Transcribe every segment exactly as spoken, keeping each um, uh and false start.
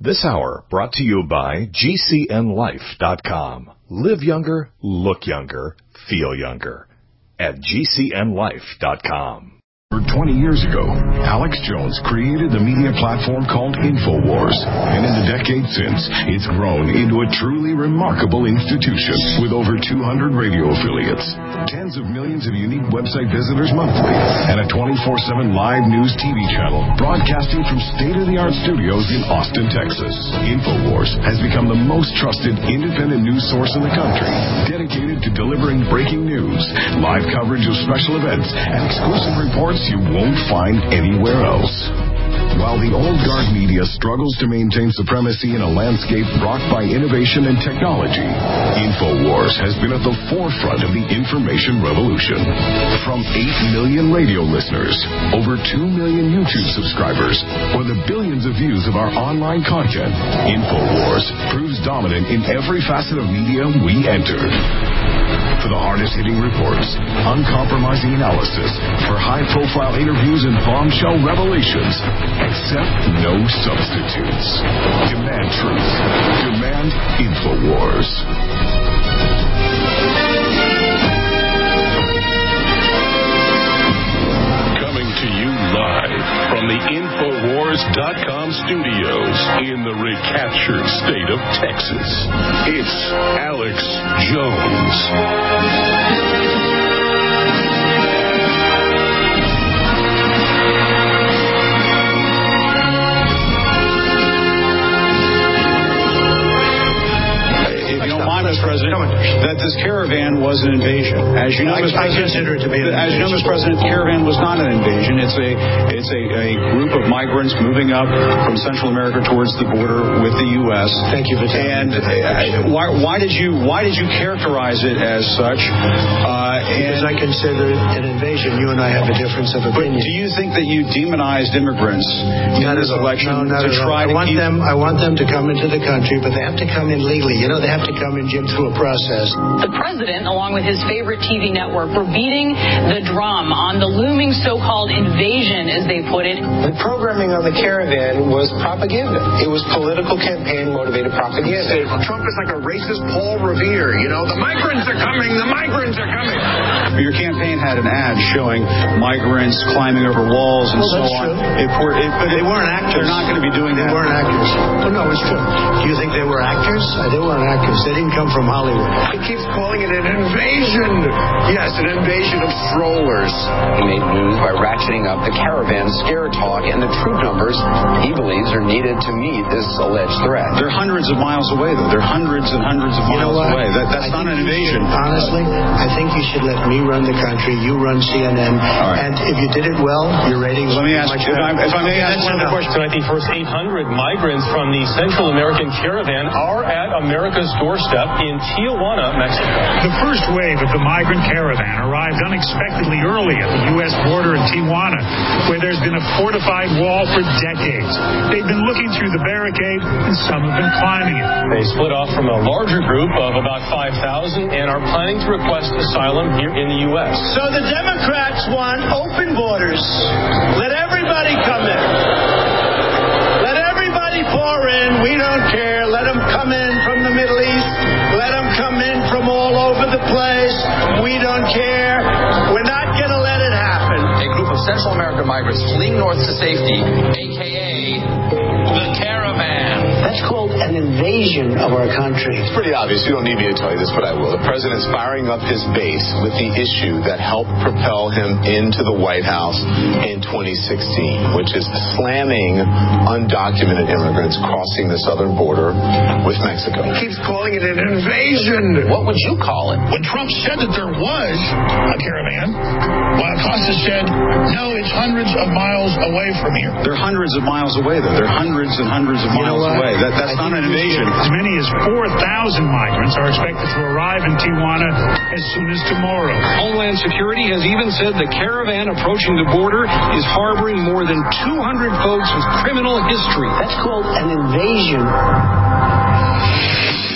This hour brought to you by G C N life dot com. Live younger, look younger, feel younger at G C N life dot com. twenty years ago, Alex Jones created the media platform called InfoWars. And in the decades since, it's grown into a truly remarkable institution with over two hundred radio affiliates, tens of millions of unique website visitors monthly, and a twenty-four seven live news T V channel broadcasting from state-of-the-art studios in Austin, Texas. InfoWars has become the most trusted independent news source in the country, dedicated to delivering breaking news, live coverage of special events, and exclusive reports you won't find anywhere else. While the old guard media struggles to maintain supremacy in a landscape rocked by innovation and technology, InfoWars has been at the forefront of the information revolution. From eight million radio listeners, over two million YouTube subscribers, or the billions of views of our online content, InfoWars proves dominant in every facet of media we enter. For the hardest-hitting reports, uncompromising analysis, for high-profile interviews and bombshell revelations, accept no substitutes. Demand truth. Demand InfoWars. Coming to you live from the Infowars dot com studios in the recaptured state of Texas, it's Alex Jones. Mister President, that this caravan was an invasion. As you know, I, Mister I President, consider it to be an as invasion. you know, Mister President, caravan was not an invasion. It's a it's a, a group of migrants moving up from Central America towards the border with the U S. Thank you for telling and me. And why why did you why did you characterize it as such? Uh, because and, I consider it an invasion. You and I have a difference of opinion. But do you think that you demonized immigrants in this election no, not to at try all. I to want keep them? I want them to come into the country, but they have to come in legally. You know, they have to come in, Jim, through a process. The president, along with his favorite T V network, were beating the drum on the looming so-called invasion, as they put it. The programming on the caravan was propaganda. It was political campaign-motivated propaganda. Trump is like a racist Paul Revere. You know, the migrants are coming. The migrants are coming. Your campaign had an ad showing migrants climbing over walls and well, so that's on. True. It, it, but they weren't actors. They're not going to be doing they that. They weren't actors. Well, no, it's true. Do you think they were actors? Uh, they weren't actors. They didn't come from Hollywood. He keeps calling it an invasion. Yes, an invasion of strollers. He made news by ratcheting up the caravan scare talk and the troop numbers he believes are needed to meet this alleged threat. They're hundreds of miles away, though. They're hundreds and hundreds of you miles know away. That, that's I not an invasion. Should, honestly, I think you should let me run the country. You run C N N. Right. And if you did it well, your ratings Let would me be ask, much if better. I, if I may okay, ask one other question. Tonight, the first eight hundred migrants from the Central American caravan are at America's doorstep in Tijuana, Mexico. The first wave of the migrant caravan arrived unexpectedly early at the U S border in Tijuana, where there's been a fortified wall for decades. They've been looking through the barricade, and some have been climbing it. They split off from a larger group of about five thousand and are planning to request asylum here in the U S. So the Democrats want open borders. Let everybody come in. Let everybody pour in. We don't care. Let them come in from the Middle East. Let them come in from all over the place. We don't care. We're not going to let it happen. A group of Central American migrants fleeing north to safety, a k a the caravan. That's called an invasion of our country. It's pretty obvious. You don't need me to tell you this, but I will. The president's firing up his base with the issue that helped propel him into the White House in twenty sixteen, which is slamming undocumented immigrants crossing the southern border with Mexico. He keeps calling it an invasion. What would you call it? When Trump said that there was a caravan, while Costa said, no, it's hundreds of miles away from here. They're hundreds of miles away, though. They're hundreds and hundreds of You know miles what? away. That, that's I not an invasion. As many as four thousand migrants are expected to arrive in Tijuana as soon as tomorrow. Homeland Security has even said the caravan approaching the border is harboring more than two hundred folks with criminal history. That's called an invasion. Folks, we're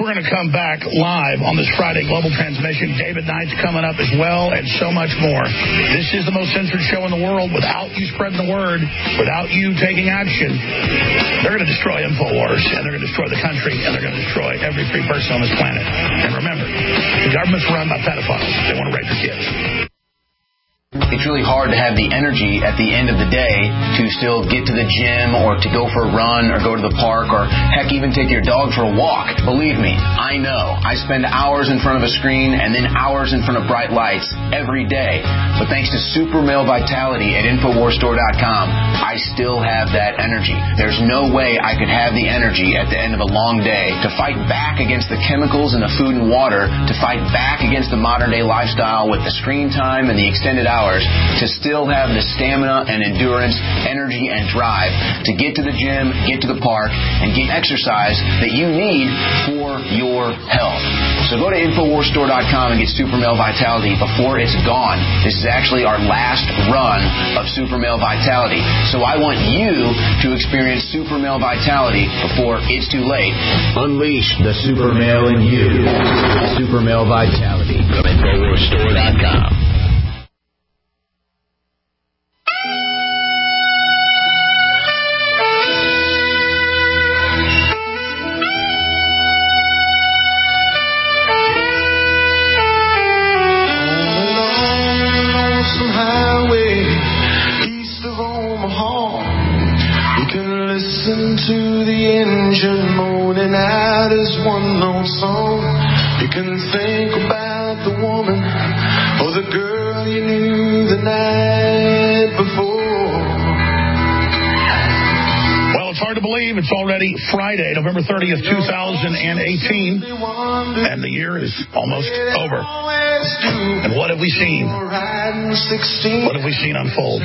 we're going to come back live on this Friday global transmission. David Knight's coming up as well, and so much more. This is the most censored show in the world. Without you spreading the word, without you taking action, they're going to destroy InfoWars, and they're going to destroy the country, and they're going to destroy every free person on this planet. And remember, the government's run by pedophiles. They want to rape your kids. It's really hard to have the energy at the end of the day to still get to the gym or to go for a run or go to the park or, heck, even take your dog for a walk. Believe me, I know. I spend hours in front of a screen and then hours in front of bright lights every day. But thanks to Super Male Vitality at Infowars Store dot com, I still have that energy. There's no way I could have the energy at the end of a long day to fight back against the chemicals in the food and water, to fight back against the modern-day lifestyle with the screen time and the extended hours. To still have the stamina and endurance, energy and drive to get to the gym, get to the park, and get exercise that you need for your health. So go to Infowars Store dot com and get Super Male Vitality before it's gone. This is actually our last run of Super Male Vitality. So I want you to experience Super Male Vitality before it's too late. Unleash the Super Male in you. Super Male Vitality from Infowars Store dot com. To the engine moaning out his one-note song. You can think about the woman or the girl you knew the night before. Well, it's hard to believe it's already Friday, November thirtieth, two thousand eighteen, and the year is almost over. And what have we seen? What have we seen unfold?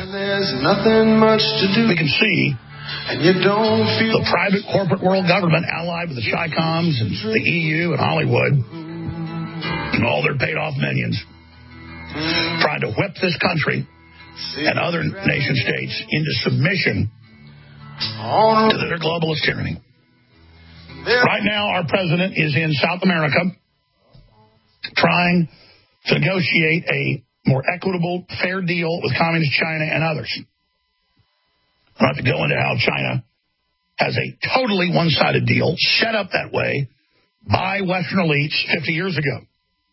We can see And you don't feel the private corporate world government allied with the Chi-Coms and the E U and Hollywood and all their paid-off minions trying to whip this country and other nation states into submission to their globalist tyranny. Right now, our president is in South America trying to negotiate a more equitable, fair deal with Communist China and others. I don't have to go into how China has a totally one-sided deal set up that way by Western elites fifty years ago.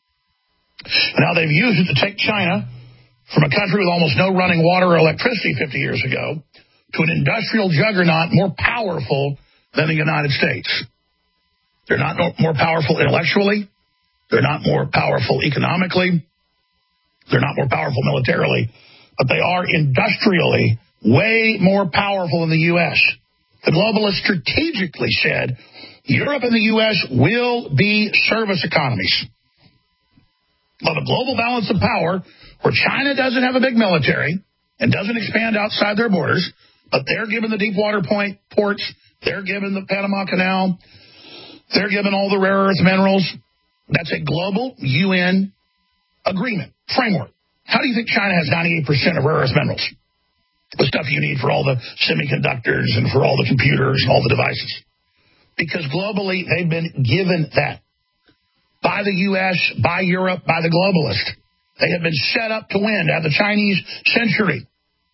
Now they've used it to take China from a country with almost no running water or electricity fifty years ago to an industrial juggernaut more powerful than the United States. They're not more powerful intellectually. They're not more powerful economically. They're not more powerful militarily. But they are industrially way more powerful than the U S. The globalists strategically said Europe and the U S will be service economies. Well, the global balance of power, where China doesn't have a big military and doesn't expand outside their borders, but they're given the Deepwater Point ports, they're given the Panama Canal, they're given all the rare earth minerals. That's a global U N agreement, framework. How do you think China has ninety-eight percent of rare earth minerals? The stuff you need for all the semiconductors and for all the computers and all the devices. Because globally, they've been given that by the U S, by Europe, by the globalists. They have been set up to win, to have the Chinese century.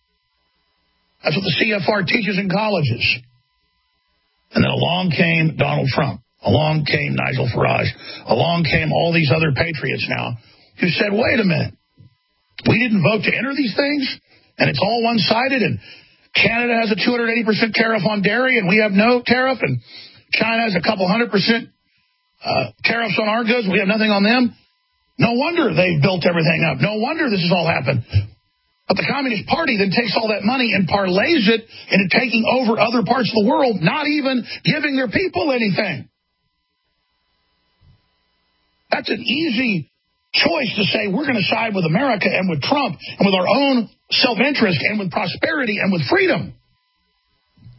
That's what the C F R teaches in colleges. And then along came Donald Trump. Along came Nigel Farage. Along came all these other patriots now who said, wait a minute, we didn't vote to enter these things? And it's all one-sided, and Canada has a two hundred eighty percent tariff on dairy, and we have no tariff, and China has a couple hundred percent uh, tariffs on our goods, and we have nothing on them. No wonder they've built everything up. No wonder this has all happened. But the Communist Party then takes all that money and parlays it into taking over other parts of the world, not even giving their people anything. That's an easy choice to say we're going to side with America and with Trump and with our own self-interest and with prosperity and with freedom.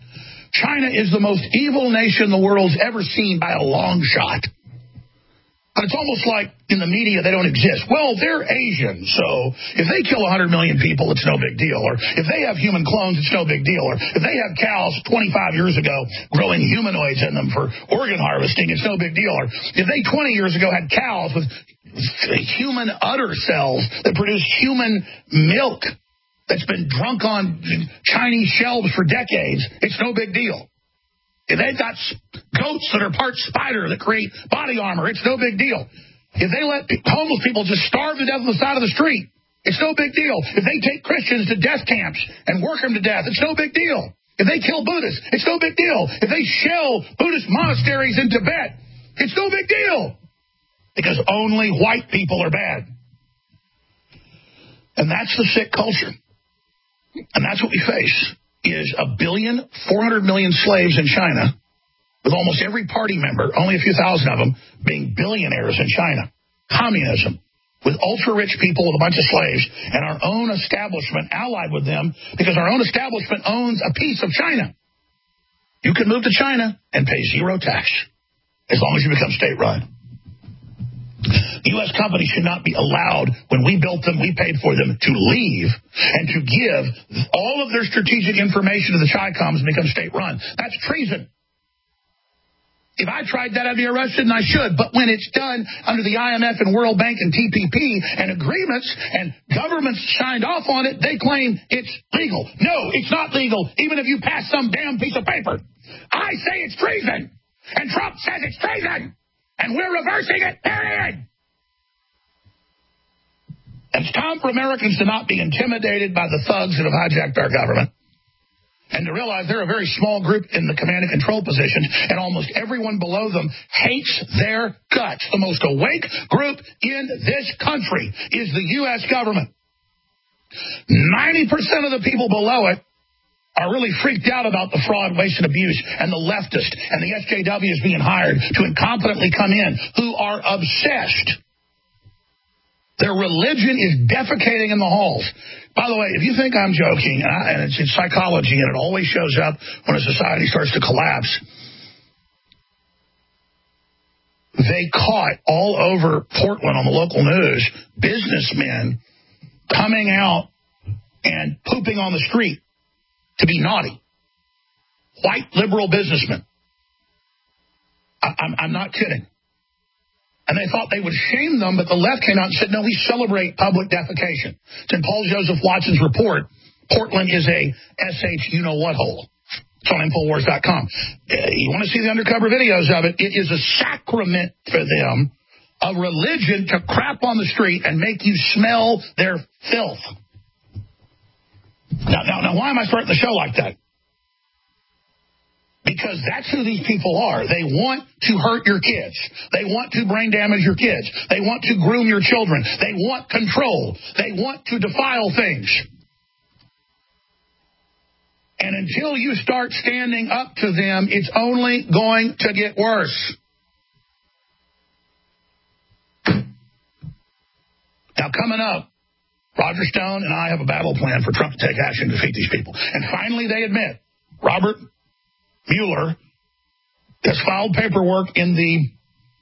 China is the most evil nation the world's ever seen by a long shot. But it's almost like in the media they don't exist. Well, they're Asian, so if they kill one hundred million people, it's no big deal. Or if they have human clones, it's no big deal. Or if they have cows twenty-five years ago growing humanoids in them for organ harvesting, it's no big deal. Or if they twenty years ago had cows with human udder cells that produce human milk that's been drunk on Chinese shelves for decades, it's no big deal. If they've got goats that are part spider that create body armor, it's no big deal. If they let homeless people just starve to death on the side of the street, it's no big deal. If they take Christians to death camps and work them to death, it's no big deal. If they kill Buddhists, it's no big deal. If they shell Buddhist monasteries in Tibet, it's no big deal. Because only white people are bad. And that's the sick culture. And that's what we face. Is a billion, four hundred million slaves in China, with almost every party member, only a few thousand of them, being billionaires in China. Communism, with ultra-rich people with a bunch of slaves, and our own establishment allied with them, because our own establishment owns a piece of China. You can move to China and pay zero tax, as long as you become state-run. U S companies should not be allowed, when we built them, we paid for them, to leave and to give all of their strategic information to the Chi-Coms and become state-run. That's treason. If I tried that, I'd be arrested, and I should. But when it's done under the I M F and World Bank and T P P and agreements and governments signed off on it, they claim it's legal. No, it's not legal, even if you pass some damn piece of paper. I say it's treason, and Trump says it's treason, and we're reversing it, period. And it's time for Americans to not be intimidated by the thugs that have hijacked our government, and to realize they're a very small group in the command and control positions, and almost everyone below them hates their guts. The most awake group in this country is the U S government. ninety percent of the people below it are really freaked out about the fraud, waste, and abuse, and the leftist and the S J Ws being hired to incompetently come in, who are obsessed. Their religion is defecating in the halls. By the way, if you think I'm joking, and, I, and it's in psychology, and it always shows up when a society starts to collapse, they caught all over Portland on the local news businessmen coming out and pooping on the street to be naughty. White liberal businessmen. I, I'm, I'm not kidding. And they thought they would shame them, but the left came out and said, no, we celebrate public defecation. It's in Paul Joseph Watson's report. Portland is a S H you-know-what hole. It's on Infowars dot com. You want to see the undercover videos of it? It is a sacrament for them, a religion, to crap on the street and make you smell their filth. Now, now, now, why am I starting the show like that? Because that's who these people are. They want to hurt your kids. They want to brain damage your kids. They want to groom your children. They want control. They want to defile things. And until you start standing up to them, it's only going to get worse. Now, coming up, Roger Stone and I have a battle plan for Trump to take action to defeat these people. And finally, they admit, Robert Mueller has filed paperwork in the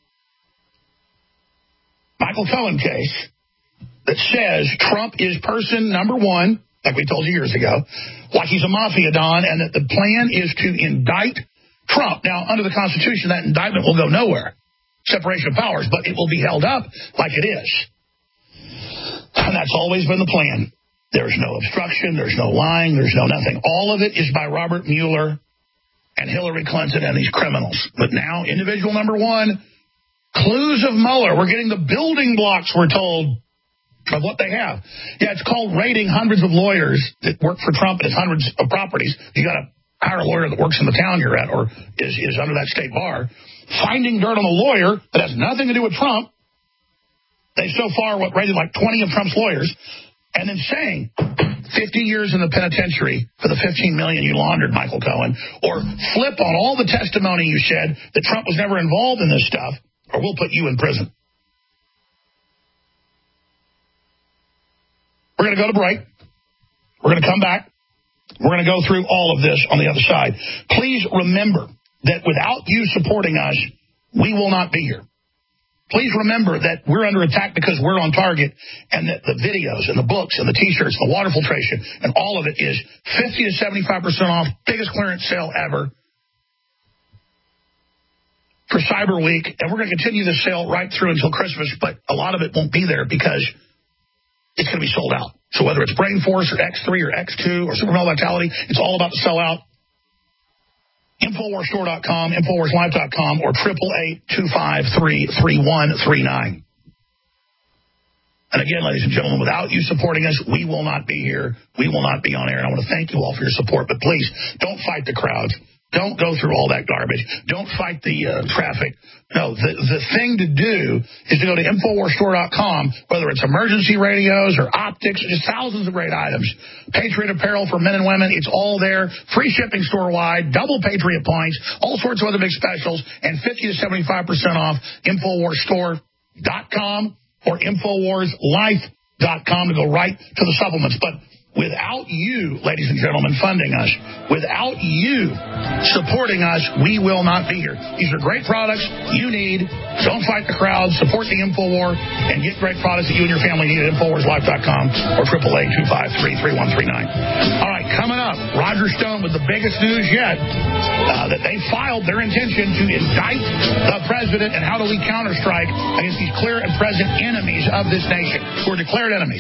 Michael Cohen case that says Trump is person number one, like we told you years ago, like he's a mafia don, and that the plan is to indict Trump. Now, under the Constitution, that indictment will go nowhere. Separation of powers, but it will be held up like it is. And that's always been the plan. There's no obstruction, there's no lying, there's no nothing. All of it is by Robert Mueller and Hillary Clinton and these criminals. But now, individual number one, clues of Mueller. We're getting the building blocks, we're told, of what they have. Yeah, it's called raiding hundreds of lawyers that work for Trump and his hundreds of properties. You got to hire a lawyer that works in the town you're at or is, is under that state bar. Finding dirt on a lawyer that has nothing to do with Trump. They so far what raided like twenty of Trump's lawyers, and then saying fifty years in the penitentiary for the fifteen million dollars you laundered, Michael Cohen, or flip on all the testimony you said that Trump was never involved in this stuff, or we'll put you in prison. We're going to go to break. We're going to come back. We're going to go through all of this on the other side. Please remember that without you supporting us, we will not be here. Please remember that we're under attack because we're on target, and that the videos and the books and the T-shirts, the water filtration, and all of it is fifty to seventy-five percent off, biggest clearance sale ever for Cyber Week. And we're going to continue the sale right through until Christmas, but a lot of it won't be there because it's going to be sold out. So whether it's Brain Force or X three or X two or Supermodel Vitality, it's all about to sell out. Infowars Store dot com, Infowars Live dot com, or eight eight eight, two five three, three one three nine. And again, ladies and gentlemen, without you supporting us, we will not be here. We will not be on air. And I want to thank you all for your support. But please, don't fight the crowds. Don't go through all that garbage. Don't fight the uh, traffic. No, the, the thing to do is to go to Infowars Store dot com, whether it's emergency radios or optics, just thousands of great items. Patriot apparel for men and women, it's all there. Free shipping store-wide, double Patriot points, all sorts of other big specials, and fifty to seventy-five percent off Infowars Store dot com or Infowars Life dot com to go right to the supplements. But without you, ladies and gentlemen, funding us, without you supporting us, we will not be here. These are great products you need. Don't fight the crowd. Support the InfoWar and get great products that you and your family need at Infowars Life dot com or eight eight eight, two five three, three one three nine. All right, coming up, Roger Stone with the biggest news yet, uh, that they filed their intention to indict the president, and how do we counterstrike against these clear and present enemies of this nation, who are declared enemies.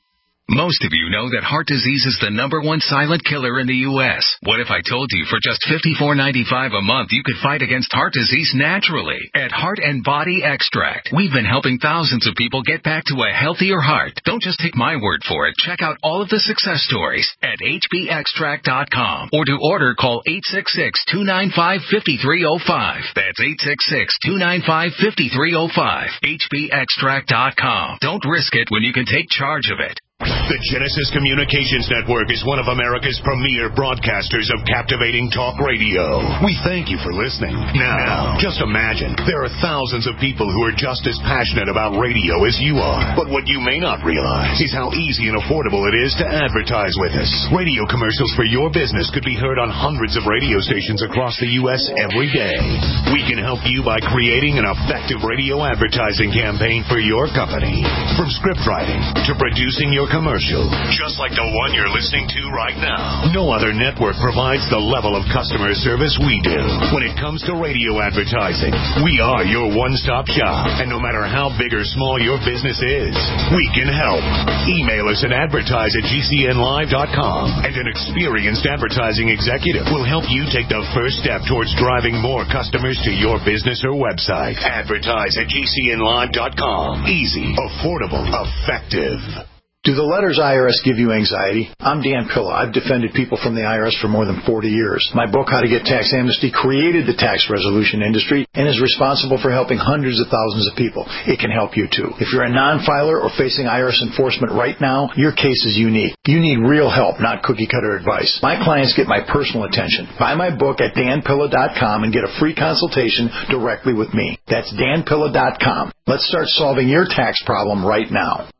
Most of you know that heart disease is the number one silent killer in the U S What if I told you for just fifty-four ninety-five a month you could fight against heart disease naturally at Heart and Body Extract? We've been helping thousands of people get back to a healthier heart. Don't just take my word for it. Check out all of the success stories at H B extract dot com, or to order, call eight six six, two nine five, five three zero five. That's eight six six, two nine five, five three zero five. H B extract dot com. Don't risk it when you can take charge of it. The Genesis Communications Network is one of America's premier broadcasters of captivating talk radio. We thank you for listening. Now, just imagine, there are thousands of people who are just as passionate about radio as you are. But what you may not realize is how easy and affordable it is to advertise with us. Radio commercials for your business could be heard on hundreds of radio stations across the U S every day. We can help you by creating an effective radio advertising campaign for your company. From script writing to producing your commercial, just like the one you're listening to right now. No other network provides the level of customer service we do. When it comes to radio advertising, we are your one-stop shop. And no matter how big or small your business is, we can help. Email us at advertise at G C N live dot com, and an experienced advertising executive will help you take the first step towards driving more customers to your business or website. Advertise at G C N live dot com. Easy, affordable, effective. Do the letters I R S give you anxiety? I'm Dan Pilla. I've defended people from the I R S for more than forty years. My book, How to Get Tax Amnesty, created the tax resolution industry and is responsible for helping hundreds of thousands of people. It can help you too. If you're a non-filer or facing I R S enforcement right now, your case is unique. You need real help, not cookie-cutter advice. My clients get my personal attention. Buy my book at Dan Pilla dot com and get a free consultation directly with me. That's Dan Pilla dot com. Let's start solving your tax problem right now.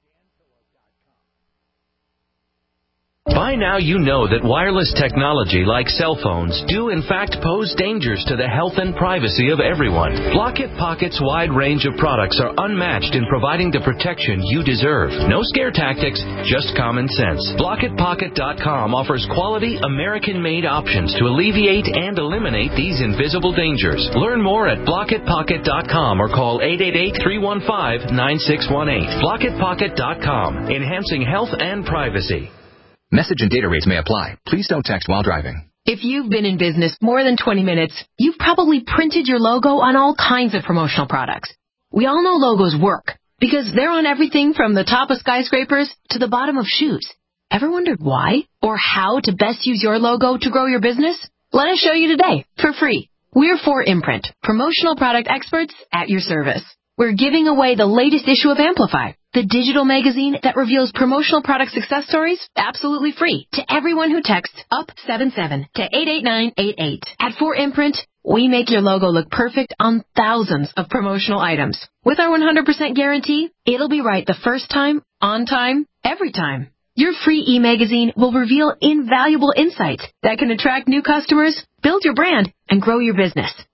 By now you know that wireless technology like cell phones do in fact pose dangers to the health and privacy of everyone. Blockit Pocket's wide range of products are unmatched in providing the protection you deserve. No scare tactics, just common sense. Blockit Pocket dot com offers quality American-made options to alleviate and eliminate these invisible dangers. Learn more at Blockit Pocket dot com or call eight eight eight, three one five, nine six one eight. Blockit Pocket dot com, enhancing health and privacy. Message and data rates may apply. Please don't text while driving. If you've been in business more than twenty minutes, you've probably printed your logo on all kinds of promotional products. We all know logos work because they're on everything from the top of skyscrapers to the bottom of shoes. Ever wondered why or how to best use your logo to grow your business? Let us show you today for free. We're four Imprint, promotional product experts at your service. We're giving away the latest issue of Amplify, the digital magazine that reveals promotional product success stories absolutely free to everyone who texts up seven seven to eight eight nine eight eight. At four Imprint, we make your logo look perfect on thousands of promotional items. With our one hundred percent guarantee, it'll be right the first time, on time, every time. Your free e-magazine will reveal invaluable insights that can attract new customers, build your brand, and grow your business. Get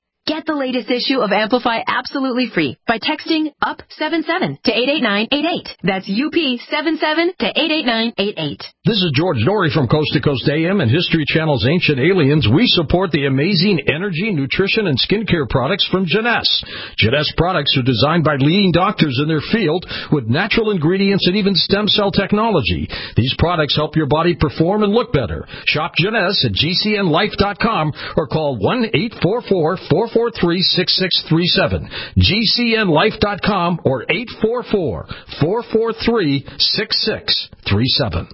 Get the latest issue of Amplify absolutely free by texting U P seven seven to eight eight nine eight eight. That's U P seven seven to eight eight nine eight eight. This is George Norrie from Coast to Coast A M and History Channel's Ancient Aliens. We support the amazing energy, nutrition, and skincare products from Jeunesse. Jeunesse products are designed by leading doctors in their field with natural ingredients and even stem cell technology. These products help your body perform and look better. Shop Jeunesse at G C N life dot com or call one eight four four, four four three, six six three seven. G C N life dot com or eight four four, four four three, six six three seven.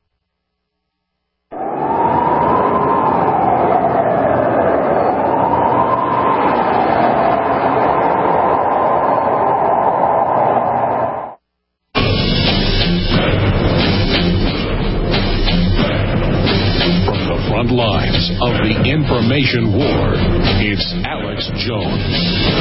Lines of the information war. It's Alex Jones.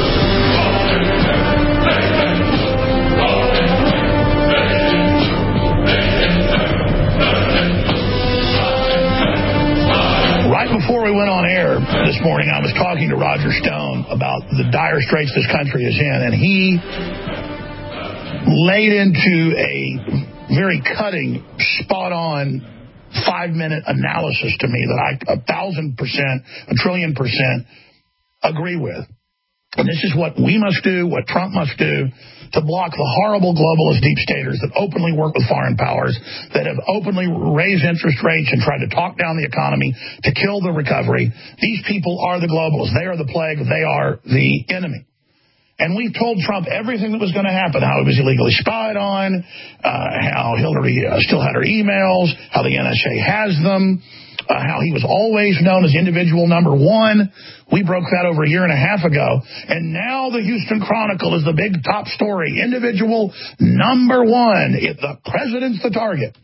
Right before we went on air this morning, I was talking to Roger Stone about the dire straits this country is in, and he laid into a very cutting, spot-on five-minute analysis to me that I a thousand percent, a trillion percent agree with. And this is what we must do, what Trump must do to block the horrible globalist deep staters that openly work with foreign powers, that have openly raised interest rates and tried to talk down the economy to kill the recovery. These people are the globalists. They are the plague. They are the enemy. And we told Trump everything that was going to happen, how he was illegally spied on, uh, how Hillary uh, still had her emails, how the N S A has them, uh, how he was always known as individual number one. We broke that over a year and a half ago. And now the Houston Chronicle is the big top story. Individual number one. If the president's the target.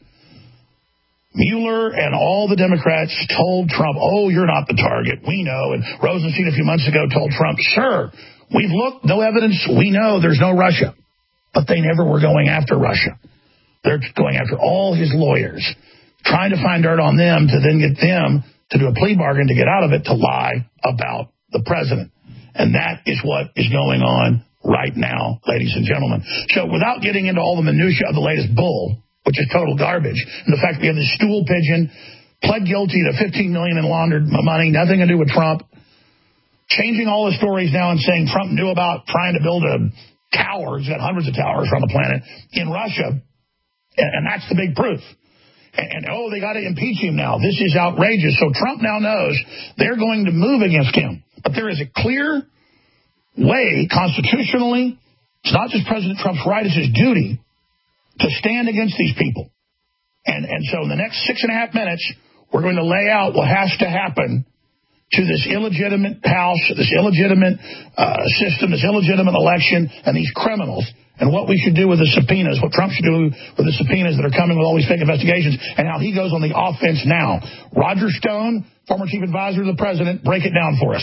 Mueller and all the Democrats told Trump, oh, you're not the target. We know. And Rosenstein a few months ago told Trump, sure, we've looked, no evidence. We know there's no Russia. But they never were going after Russia. They're going after all his lawyers, trying to find dirt on them to then get them to do a plea bargain to get out of it, to lie about the president. And that is what is going on right now, ladies and gentlemen. So without getting into all the minutia of the latest bull, which is total garbage, and the fact we have this stool pigeon, pled guilty to fifteen million dollars in laundered money, nothing to do with Trump, changing all the stories now and saying Trump knew about trying to build a tower, he's got hundreds of towers around the planet, in Russia, and, and that's the big proof. And, and, oh, they got to impeach him now. This is outrageous. So Trump now knows they're going to move against him. But there is a clear way, constitutionally, it's not just President Trump's right, it's his duty to stand against these people. And, and so in the next six and a half minutes, we're going to lay out what has to happen to this illegitimate House, this illegitimate uh, system, this illegitimate election, and these criminals, and what we should do with the subpoenas, what Trump should do with the subpoenas that are coming with all these fake investigations, and how he goes on the offense now. Roger Stone, former chief advisor to the president, break it down for us.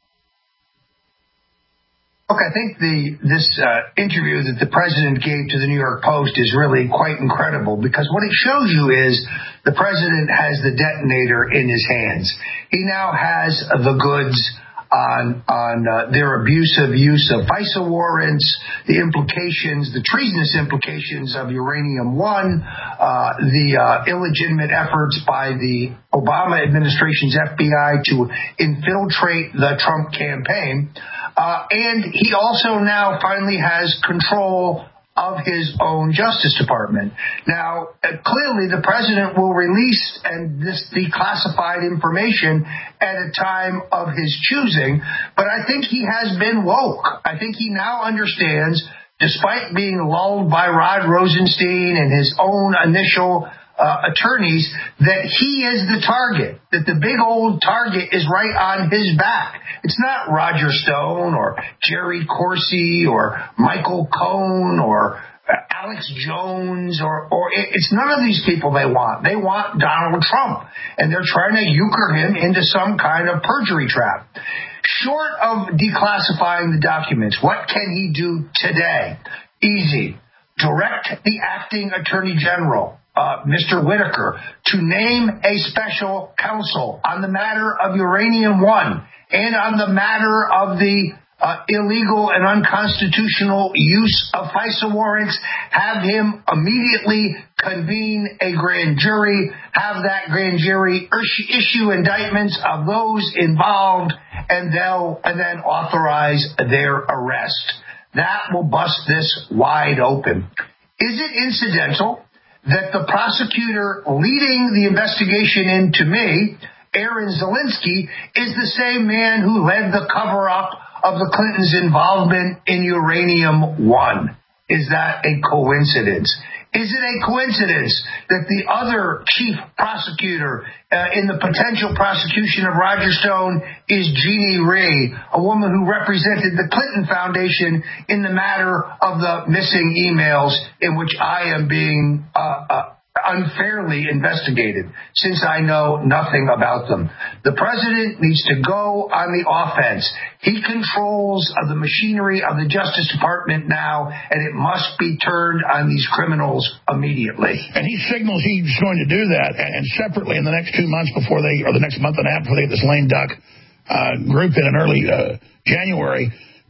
Look, I think the this uh, interview that the president gave to the New York Post is really quite incredible, because what it shows you is the president has the detonator in his hands. He now has the goods on on uh, their abusive use of FISA warrants, the implications, the treasonous implications of Uranium One, uh, the uh, illegitimate efforts by the Obama administration's F B I to infiltrate the Trump campaign. Uh, and he also now finally has control of his own Justice Department. Now, uh, clearly the president will release and this declassified information at a time of his choosing, but I think he has been woke. I think he now understands, despite being lulled by Rod Rosenstein and his own initial Uh, attorneys, that he is the target, that the big old target is right on his back. It's not Roger Stone or Jerry Corsi or Michael Cohen or uh, Alex Jones or, or it, it's none of these people they want. They want Donald Trump, and they're trying to euchre him into some kind of perjury trap. Short of declassifying the documents, what can he do today? Easy. Direct the acting attorney general, Uh, Mister Whitaker, to name a special counsel on the matter of Uranium One. and on the matter of the uh, illegal and unconstitutional use of FISA warrants, have him immediately convene a grand jury, have that grand jury issue indictments of those involved, and they'll and then authorize their arrest. That will bust this wide open. Is it incidental that the prosecutor leading the investigation into me, Aaron Zelinsky, is the same man who led the cover-up of the Clintons' involvement in Uranium One? Is that a coincidence? Is it a coincidence that the other chief prosecutor uh, in the potential prosecution of Roger Stone is Jeannie Rhee, a woman who represented the Clinton Foundation in the matter of the missing emails in which I am being uh, uh, unfairly investigated, since I know nothing about them? The president needs to go on the offense. He controls uh, the machinery of the Justice Department now, and it must be turned on these criminals immediately. And he signals he's going to do that, and, and separately in the next two months before they, or the next month and a half before they get this lame duck uh, group in in early uh, January.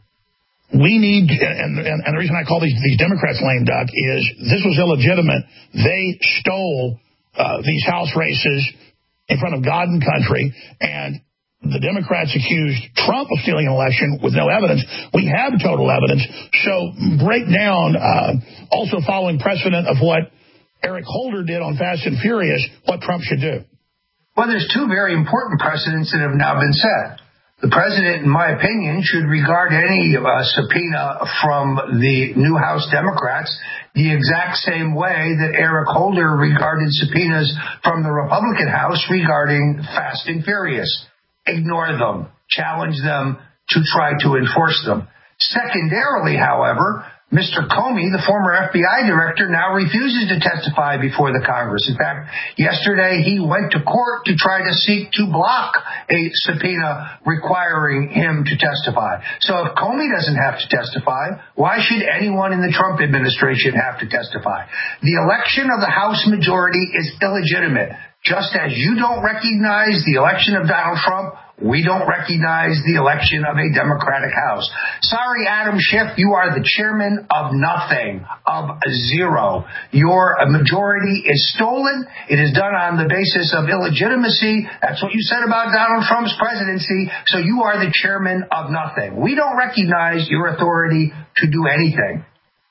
We need, and, and, and the reason I call these, these Democrats lame duck is this was illegitimate. They stole uh, these House races in front of God and country, and the Democrats accused Trump of stealing an election with no evidence. We have total evidence. So break down, uh, also following precedent of what Eric Holder did on Fast and Furious, what Trump should do. Well, there's two very important precedents that have now been set. The president, in my opinion, should regard any uh, subpoena from the new House Democrats the exact same way that Eric Holder regarded subpoenas from the Republican House regarding Fast and Furious. Ignore them. Challenge them to try to enforce them. Secondarily, however, Mister Comey, the former F B I director, now refuses to testify before the Congress. In fact, yesterday he went to court to try to seek to block a subpoena requiring him to testify. So if Comey doesn't have to testify, why should anyone in the Trump administration have to testify? The election of the House majority is illegitimate. Just as you don't recognize the election of Donald Trump, we don't recognize the election of a Democratic House. Sorry, Adam Schiff, you are the chairman of nothing, of zero. Your majority is stolen. It is done on the basis of illegitimacy. That's what you said about Donald Trump's presidency. So you are the chairman of nothing. We don't recognize your authority to do anything.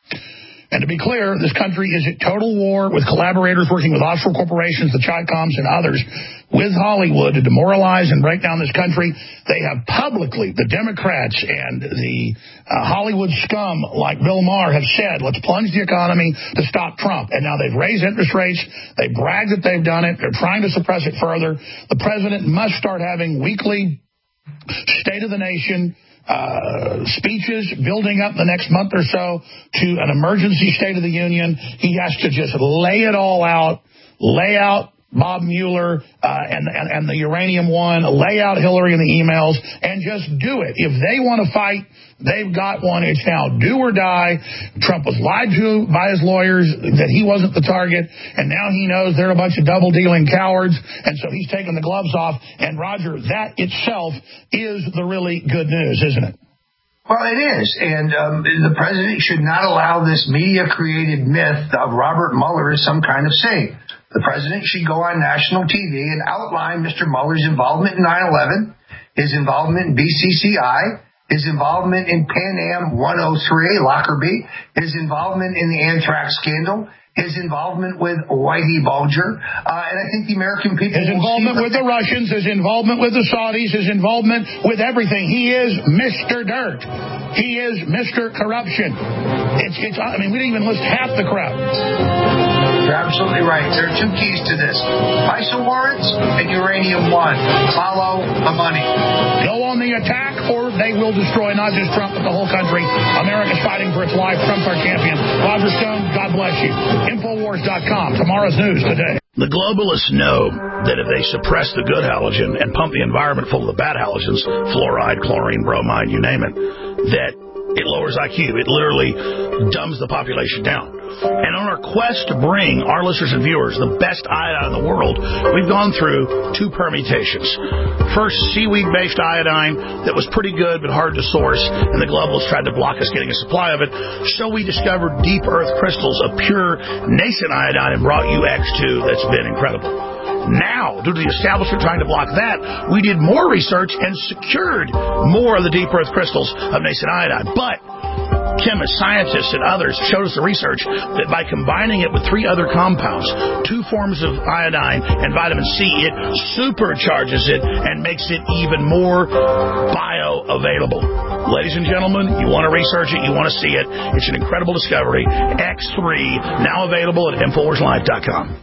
And to be clear, this country is at total war with collaborators working with offshore corporations, the Chicoms and others, with Hollywood to demoralize and break down this country. They have publicly, the Democrats and the uh, Hollywood scum like Bill Maher have said, let's plunge the economy to stop Trump. And now they've raised interest rates. They brag that they've done it. They're trying to suppress it further. The president must start having weekly State of the Nation Uh, speeches building up the next month or so to an emergency State of the Union. He has to just lay it all out, lay out Bob Mueller uh, and, and, and the Uranium One, lay out Hillary and the emails, and just do it. If they want to fight, they've got one. It's now do or die. Trump was lied to by his lawyers that he wasn't the target, and now he knows they're a bunch of double-dealing cowards, and so he's taking the gloves off. And, Roger, that itself is the really good news, isn't it? Well, it is, and um, the president should not allow this media-created myth of Robert Mueller as some kind of saint. The president should go on national T V and outline Mister Mueller's involvement in nine eleven, his involvement in B C C I, his involvement in Pan Am one oh three, Lockerbie, his involvement in the anthrax scandal, his involvement with Whitey Bulger, uh, and I think the American people... His involvement with the Russians, his involvement with the Saudis, his involvement with everything. He is Mister Dirt. He is Mister Corruption. It's, it's, I mean, we didn't even list half the crowd. You're absolutely right. There are two keys to this. FISA warrants and Uranium One. Follow the money. Go on the attack, or they will destroy not just Trump, but the whole country. America's fighting for its life. Trump's our champion. Roger Stone, God bless you. Infowars dot com. Tomorrow's news today. The globalists know that if they suppress the good halogen and pump the environment full of the bad halogens, fluoride, chlorine, bromide, you name it, that it lowers I Q. It literally dumbs the population down. And on our quest to bring our listeners and viewers the best iodine in the world, we've gone through two permutations. First, seaweed-based iodine that was pretty good but hard to source, and the globalists tried to block us getting a supply of it. So we discovered deep earth crystals of pure nascent iodine and brought you X two that's been incredible. Now, due to the establishment trying to block that, we did more research and secured more of the deep earth crystals of nascent iodine. But chemists, scientists, and others showed us the research that by combining it with three other compounds, two forms of iodine and vitamin C, it supercharges it and makes it even more bioavailable. Ladies and gentlemen, you want to research it, you want to see it. It's an incredible discovery. X three, now available at Infowars Life dot com.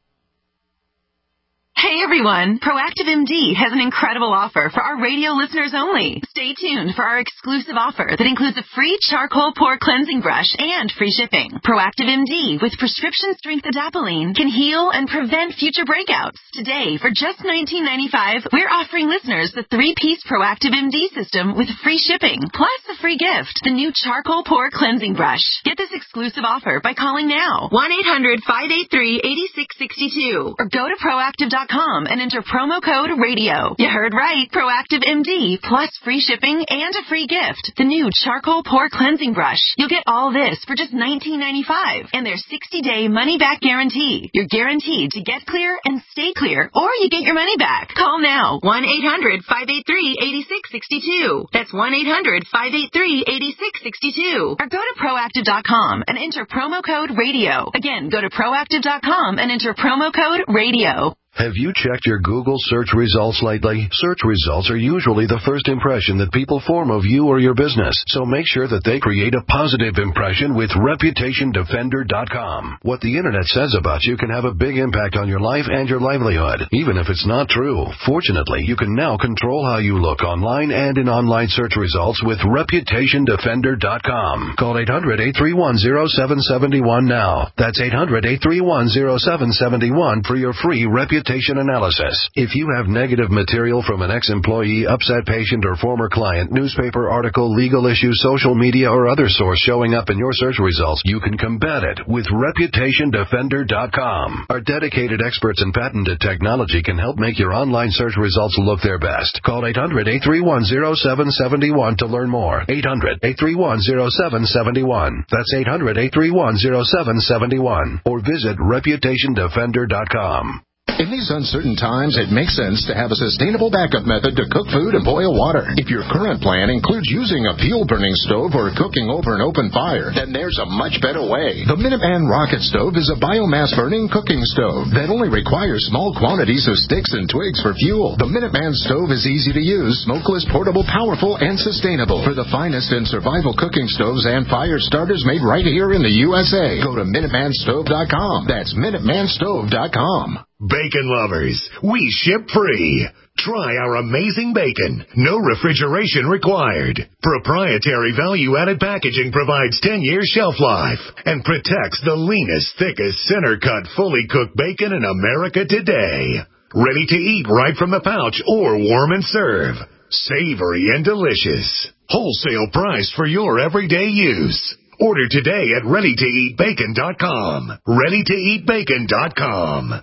Hey everyone, Proactive M D has an incredible offer for our radio listeners only. Stay tuned for our exclusive offer that includes a free charcoal pore cleansing brush and free shipping. Proactive M D with prescription strength adapalene can heal and prevent future breakouts. Today, for just nineteen ninety-five dollars, we're offering listeners the three-piece Proactive M D system with free shipping, plus a free gift, the new charcoal pore cleansing brush. Get this exclusive offer by calling now, one eight hundred, five eight three, eight six six two, or go to proactive dot com and enter promo code radio. You heard right. Proactive M D plus free shipping and a free gift. The new charcoal pore cleansing brush. You'll get all this for just nineteen ninety-five dollars and their sixty-day money-back guarantee. You're guaranteed to get clear and stay clear, or you get your money back. Call now. one eight hundred, five eight three, eight six six two. That's one eight hundred, five eight three, eight six six two. Or go to proactive dot com and enter promo code radio. Again, go to proactive dot com and enter promo code radio. Have you checked your Google search results lately? Search results are usually the first impression that people form of you or your business, so make sure that they create a positive impression with reputation defender dot com. What the internet says about you can have a big impact on your life and your livelihood, even if it's not true. Fortunately, you can now control how you look online and in online search results with reputation defender dot com. Call eight hundred, eight three one, zero seven seven one now. That's eight hundred, eight three one, zero seven seven one for your free reputation analysis. If you have negative material from an ex-employee, upset patient, or former client, newspaper article, legal issue, social media, or other source showing up in your search results, you can combat it with reputation defender dot com. Our dedicated experts in patented technology can help make your online search results look their best. Call eight hundred, eight three one, zero seven seven one to learn more. eight hundred, eight three one, zero seven seven one. That's eight hundred, eight three one, zero seven seven one. Or visit reputation defender dot com. In these uncertain times, it makes sense to have a sustainable backup method to cook food and boil water. If your current plan includes using a fuel-burning stove or cooking over an open fire, then there's a much better way. The Minuteman Rocket Stove is a biomass-burning cooking stove that only requires small quantities of sticks and twigs for fuel. The Minuteman Stove is easy to use, smokeless, portable, powerful, and sustainable. For the finest in survival cooking stoves and fire starters made right here in the U S A, go to Minuteman Stove dot com. That's Minuteman Stove dot com. Bacon lovers, we ship free. Try our amazing bacon. No refrigeration required. Proprietary value-added packaging provides ten years shelf life and protects the leanest, thickest, center-cut, fully cooked bacon in America today. Ready to eat right from the pouch or warm and serve. Savory and delicious. Wholesale price for your everyday use. Order today at ready to eat bacon dot com. ready to eat bacon dot com.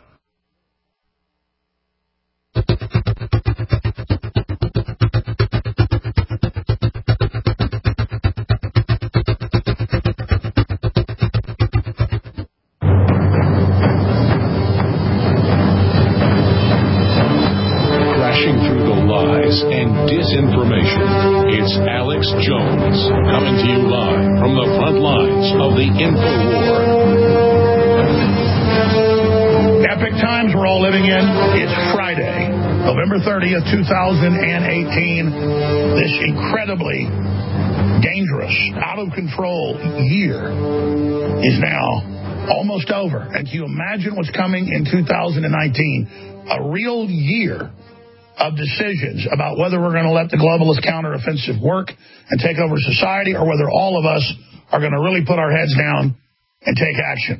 Crashing through the lies and disinformation, it's Alex Jones, coming to you live from the front lines of the InfoWar. Epic times we're all living in. It's Friday, November thirtieth, two thousand eighteen. This incredibly dangerous, out of control year is now almost over. And can you imagine what's coming in two thousand nineteen? A real year of decisions about whether we're going to let the globalist counteroffensive work and take over society, or whether all of us are going to really put our heads down and take action.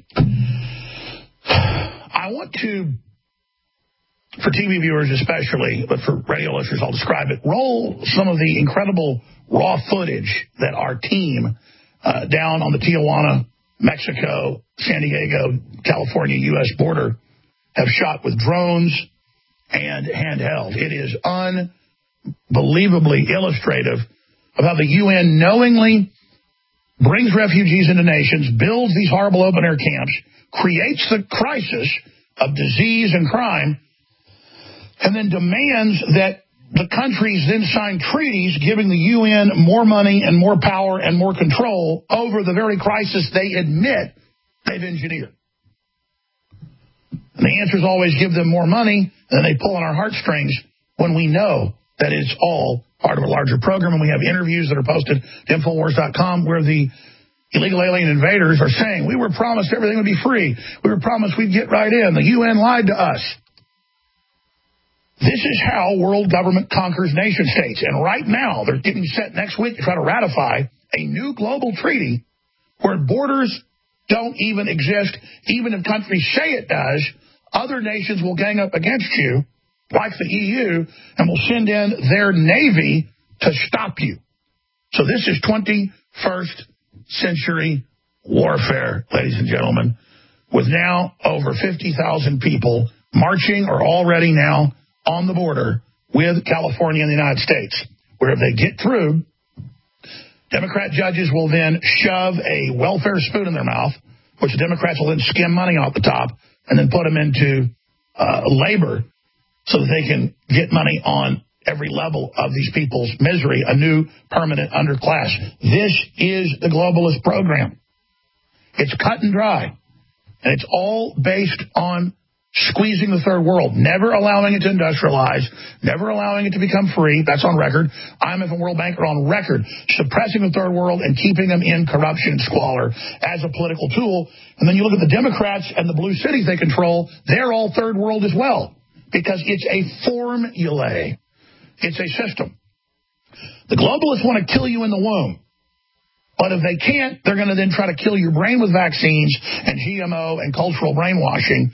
I want to, for T V viewers especially, but for radio listeners, I'll describe it, roll some of the incredible raw footage that our team uh, down on the Tijuana Mexico, San Diego, California, U S border have shot with drones and handheld. It is unbelievably illustrative of how the U N knowingly brings refugees into nations, builds these horrible open-air camps, creates the crisis of disease and crime, and then demands that the countries then sign treaties giving the U N more money and more power and more control over the very crisis they admit they've engineered. And the answer is always give them more money, and then they pull on our heartstrings when we know that it's all part of a larger program. And we have interviews that are posted to Infowars dot com where the illegal alien invaders are saying, we were promised everything would be free. We were promised we'd get right in. The U N lied to us. This is how world government conquers nation states. And right now, they're getting set next week to try to ratify a new global treaty where borders don't even exist. Even if countries say it does, other nations will gang up against you, like the E U, and will send in their navy to stop you. So this is twenty-first century warfare, ladies and gentlemen, with now over fifty thousand people marching or already now on the border with California and the United States, where if they get through, Democrat judges will then shove a welfare spoon in their mouth, which the Democrats will then skim money off the top and then put them into uh, labor so that they can get money on every level of these people's misery, a new permanent underclass. This is the globalist program. It's cut and dry, and it's all based on squeezing the third world, never allowing it to industrialize, never allowing it to become free. That's on record. I M F and World Bank are on record suppressing the third world and keeping them in corruption and squalor as a political tool. And then you look at the Democrats and the blue cities they control, they're all third world as well, because it's a formulae. It's a system. The globalists want to kill you in the womb. But if they can't, they're going to then try to kill your brain with vaccines and G M O and cultural brainwashing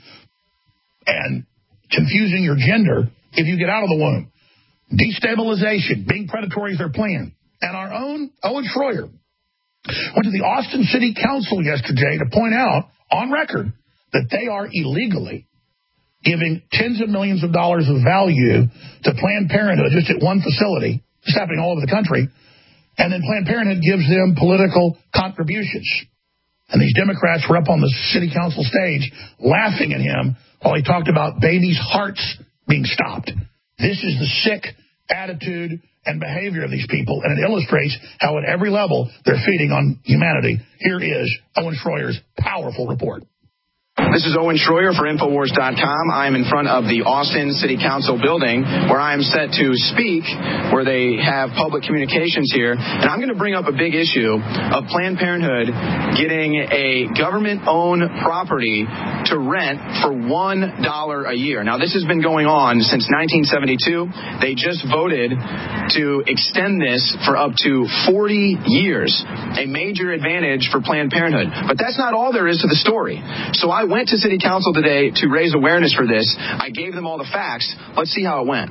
and confusing your gender if you get out of the womb. Destabilization, being predatory is their plan. And our own Owen Schroyer went to the Austin City Council yesterday to point out, on record, that they are illegally giving tens of millions of dollars of value to Planned Parenthood just at one facility. It's happening all over the country. And then Planned Parenthood gives them political contributions. And these Democrats were up on the city council stage laughing at him while he talked about babies' hearts being stopped. This is the sick attitude and behavior of these people, and it illustrates how at every level they're feeding on humanity. Here is Owen Schroyer's powerful report. This is Owen Schroyer for Infowars dot com. I'm in front of the Austin City Council building where I am set to speak, where they have public communications here. And I'm going to bring up a big issue of Planned Parenthood getting a government-owned property to rent for one dollar a year. Now, this has been going on since nineteen seventy-two. They just voted to extend this for up to forty years, a major advantage for Planned Parenthood. But that's not all there is to the story. So I went to City Council today to raise awareness for this. I gave them all the facts. Let's see how it went.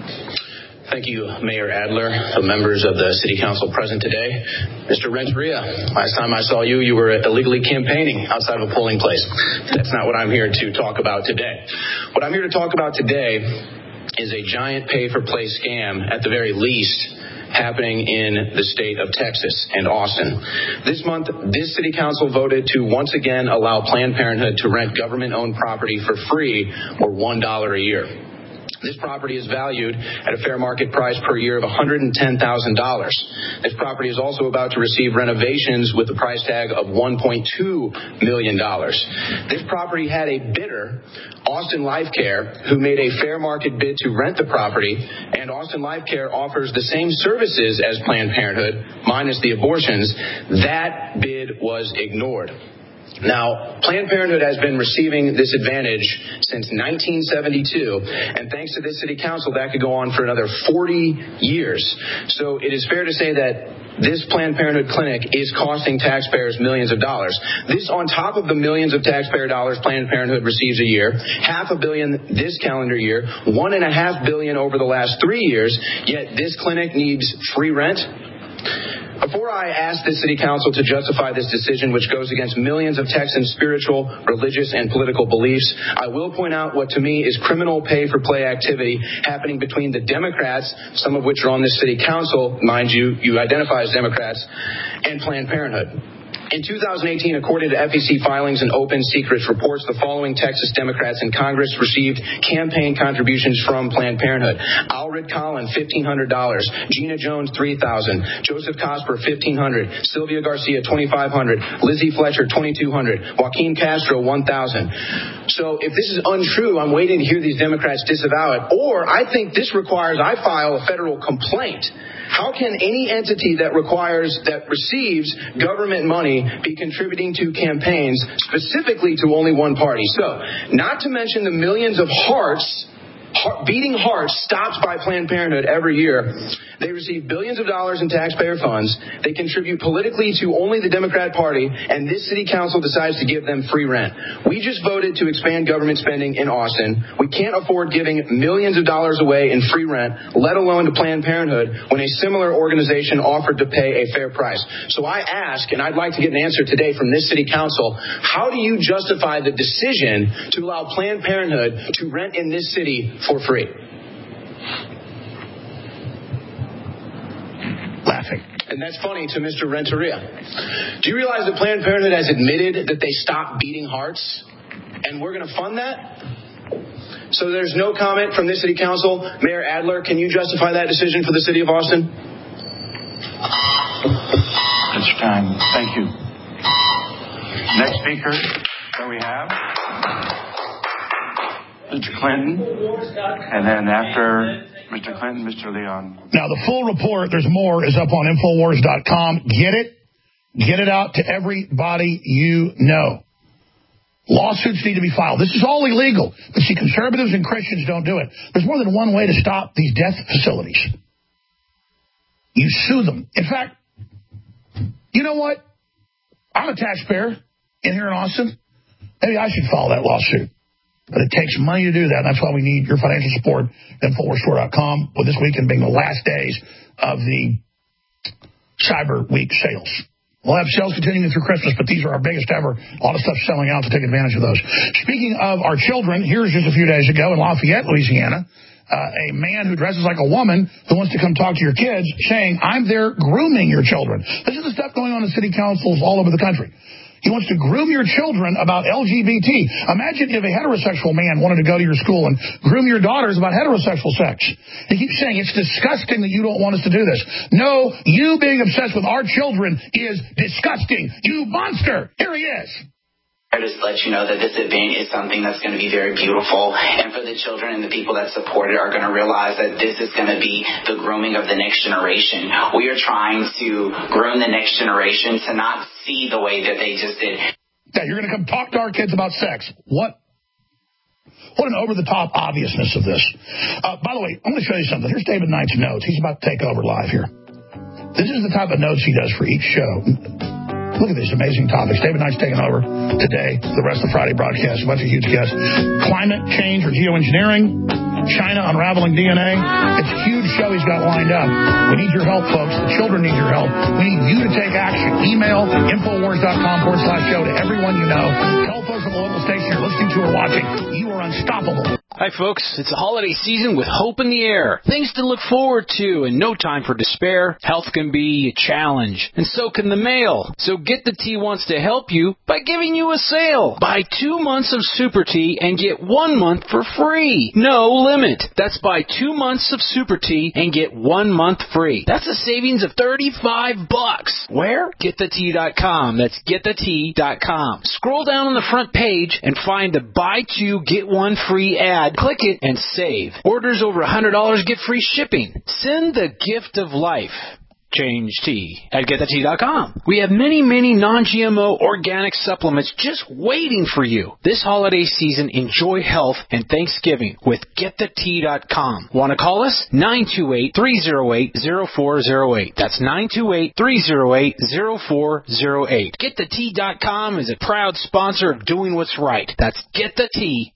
Thank you, Mayor Adler, the members of the City Council present today. Mister Renteria, last time I saw you, you were illegally campaigning outside of a polling place. That's not what I'm here to talk about today. What I'm here to talk about today is a giant pay-for-play scam, at the very least, happening in the state of Texas and Austin. This month, this city council voted to once again allow Planned Parenthood to rent government-owned property for free, or one dollar a year. This property is valued at a fair market price per year of one hundred ten thousand dollars. This property is also about to receive renovations with a price tag of one point two million dollars. This property had a bidder, Austin Life Care, who made a fair market bid to rent the property, and Austin Life Care offers the same services as Planned Parenthood, minus the abortions. That bid was ignored. Now, Planned Parenthood has been receiving this advantage since nineteen seventy-two, and thanks to this city council, that could go on for another forty years. So it is fair to say that this Planned Parenthood clinic is costing taxpayers millions of dollars. This on top of the millions of taxpayer dollars Planned Parenthood receives a year, half a billion this calendar year, one and a half billion over the last three years, yet this clinic needs free rent. Before I ask the City Council to justify this decision, which goes against millions of Texans' spiritual, religious, and political beliefs, I will point out what to me is criminal pay-for-play activity happening between the Democrats, some of which are on this City Council, mind you, you identify as Democrats, and Planned Parenthood. In two thousand eighteen, according to F E C filings and open secrets reports, the following Texas Democrats in Congress received campaign contributions from Planned Parenthood. Alred Collin, fifteen hundred dollars. Gina Jones, three thousand dollars. Joseph Cosper, fifteen hundred dollars. Sylvia Garcia, twenty-five hundred dollars. Lizzie Fletcher, twenty-two hundred dollars. Joaquin Castro, one thousand dollars. So if this is untrue, I'm waiting to hear these Democrats disavow it. Or I think this requires I file a federal complaint. How can any entity that requires, that receives government money be contributing to campaigns specifically to only one party? So, not to mention the millions of hearts, heart, beating hearts stopped by Planned Parenthood every year. They receive billions of dollars in taxpayer funds. They contribute politically to only the Democrat Party, and this City Council decides to give them free rent. We just voted to expand government spending in Austin. We can't afford giving millions of dollars away in free rent, let alone to Planned Parenthood, when a similar organization offered to pay a fair price. So I ask, and I'd like to get an answer today from this City Council, how do you justify the decision to allow Planned Parenthood to rent in this city for free? Laughing. And that's funny to Mister Renteria. Do you realize that Planned Parenthood has admitted that they stopped beating hearts? And we're going to fund that? So there's no comment from this City Council. Mayor Adler, can you justify that decision for the City of Austin? Mister Stein, thank you. Next speaker that we have, Mister Clinton. And then after Mister Clinton, Mister Leon. Now, the full report, there's more, is up on Infowars dot com. Get it. Get it out to everybody you know. Lawsuits need to be filed. This is all illegal. But see, conservatives and Christians don't do it. There's more than one way to stop these death facilities. You sue them. In fact, you know what? I'm a taxpayer in here in Austin. Maybe I should file that lawsuit. But it takes money to do that. And that's why we need your financial support at Infowars dot com, with this weekend being the last days of the Cyber Week sales. We'll have sales continuing through Christmas, but these are our biggest ever. A lot of stuff selling out to take advantage of those. Speaking of our children, here's just a few days ago in Lafayette, Louisiana, uh, a man who dresses like a woman who wants to come talk to your kids saying, I'm there grooming your children. This is the stuff going on in city councils all over the country. He wants to groom your children about L G B T. Imagine if a heterosexual man wanted to go to your school and groom your daughters about heterosexual sex. He keeps saying it's disgusting that you don't want us to do this. No, you being obsessed with our children is disgusting. You monster. Here he is. I just let you know that this event is something that's going to be very beautiful, and for the children and the people that support it are going to realize that this is going to be the grooming of the next generation. We are trying to groom the next generation to not see the way that they just did. Yeah, you're going to come talk to our kids about sex. What? What an over-the-top obviousness of this. Uh, by the way, I'm going to show you something. Here's David Knight's notes. He's about to take over live here. This is the type of notes he does for each show. Look at these amazing topics. David Knight's taking over today, the rest of the Friday broadcast, a bunch of huge guests. Climate change or geoengineering, China unraveling D N A. It's a huge show he's got lined up. We need your help, folks. The children need your help. We need you to take action. Email Infowars.com forward slash show to everyone you know. Tell folks at the local station you're listening to or watching. You are unstoppable. Hi, folks. It's the holiday season with hope in the air. Things to look forward to and no time for despair. Health can be a challenge, and so can the mail. So Get the Tea wants to help you by giving you a sale. Buy two months of Super Tea and get one month for free. No limit. That's buy two months of Super Tea and get one month free. That's a savings of thirty-five bucks. Where? Get the tea dot com. That's Get the Tea dot com. Scroll down on the front page and find the buy two, get one free ad. Click it and save. Orders over one hundred dollars get free shipping. Send the gift of life. Change tea at Get the Tea dot com. We have many, many non-G M O organic supplements just waiting for you. This holiday season, enjoy health and Thanksgiving with Get the Tea dot com. Want to call us? nine two eight, three oh eight, oh four oh eight. That's nine two eight, three oh eight, oh four oh eight. Get the Tea dot com is a proud sponsor of doing what's right. That's Get the Tea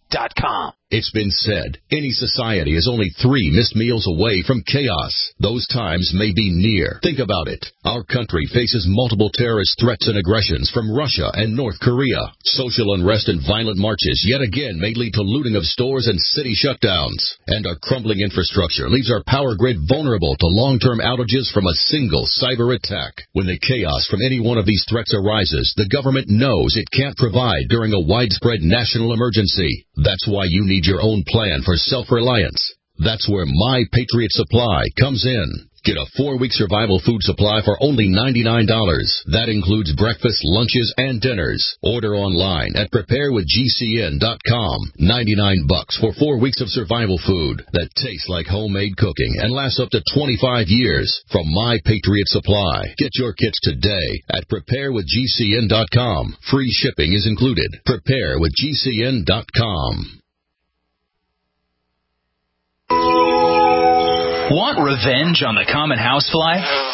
dot com. It's been said, any society is only three missed meals away from chaos. Those times may be near. Think about it. Our country faces multiple terrorist threats and aggressions from Russia and North Korea. Social unrest and violent marches yet again may lead to looting of stores and city shutdowns. And our crumbling infrastructure leaves our power grid vulnerable to long-term outages from a single cyber attack. When the chaos from any one of these threats arises, the government knows it can't provide during a widespread national emergency. That's why you need your own plan for self-reliance. That's where My Patriot Supply comes in. Get a four-week survival food supply for only ninety-nine dollars. That includes breakfast, lunches, and dinners. Order online at prepare with G C N dot com. ninety-nine bucks for four weeks of survival food that tastes like homemade cooking and lasts up to twenty-five years from My Patriot Supply. Get your kits today at prepare with G C N dot com. Free shipping is included. prepare with G C N dot com. Want revenge on the common housefly?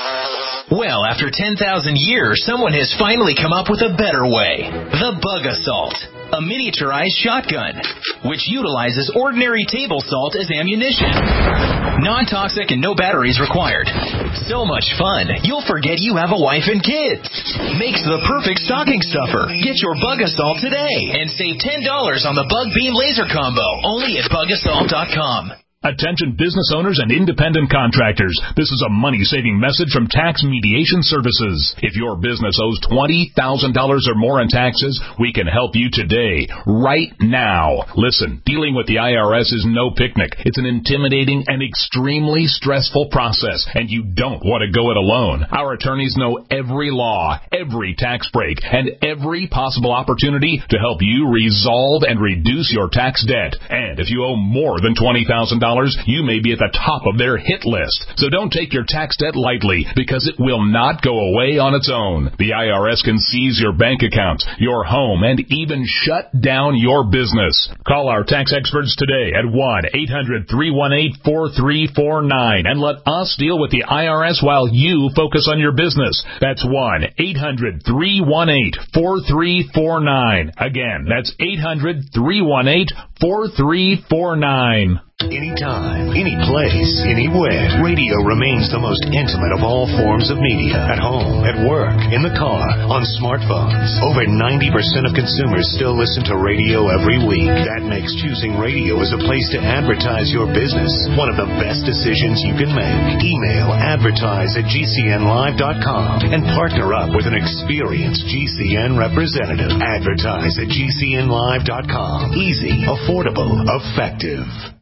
Well, after ten thousand years, someone has finally come up with a better way. The Bug Assault, a miniaturized shotgun, which utilizes ordinary table salt as ammunition. Non-toxic and no batteries required. So much fun, you'll forget you have a wife and kids. Makes the perfect stocking stuffer. Get your Bug Assault today and save ten dollars on the Bug Beam Laser Combo, only at bug assault dot com. Attention business owners and independent contractors. This is a money-saving message from Tax Mediation Services. If your business owes twenty thousand dollars or more in taxes, we can help you today, right now. Listen, dealing with the I R S is no picnic. It's an intimidating and extremely stressful process, and you don't want to go it alone. Our attorneys know every law, every tax break, and every possible opportunity to help you resolve and reduce your tax debt. And if you owe more than twenty thousand dollars, you may be at the top of their hit list. So don't take your tax debt lightly, because it will not go away on its own. The I R S can seize your bank accounts, your home, and even shut down your business. Call our tax experts today at one eight hundred three one eight four three four nine and let us deal with the I R S while you focus on your business. That's one eight hundred three one eight four three four nine. Again, that's eight hundred three one eight four three four nine. Anytime, any place, anywhere, radio remains the most intimate of all forms of media. At home, at work, in the car, on smartphones. Over ninety percent of consumers still listen to radio every week. That makes choosing radio as a place to advertise your business one of the best decisions you can make. Email advertise at G C N live dot com and partner up with an experienced G C N representative. Advertise at G C N live dot com. Easy, affordable, effective.